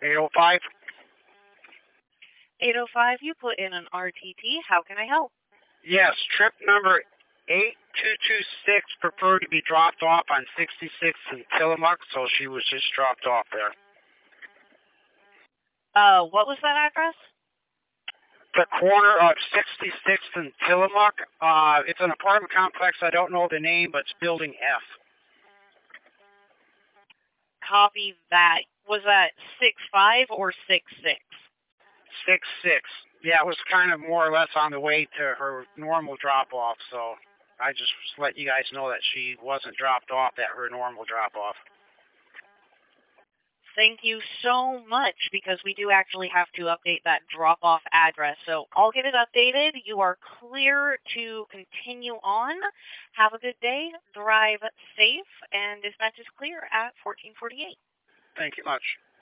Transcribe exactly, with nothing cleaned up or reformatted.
eight oh five. eight oh five, you put in an R T T. How can I help? Yes, trip number eight two two six preferred to be dropped off on sixty-sixth and Tillamook, so she was just dropped off there. Uh, what was that address? The corner of sixty-sixth and Tillamook. Uh, it's an apartment complex. I don't know the name, but it's Building F. Copy that. Was that six five or six six? six six. Yeah, it was kind of more or less on the way to her normal drop-off, so I just let you guys know that she wasn't dropped off at her normal drop-off. Thank you so much, because we do actually have to update that drop-off address. So I'll get it updated. You are clear to continue on. Have a good day. Drive safe, and dispatch is clear at fourteen forty-eight. Thank you much.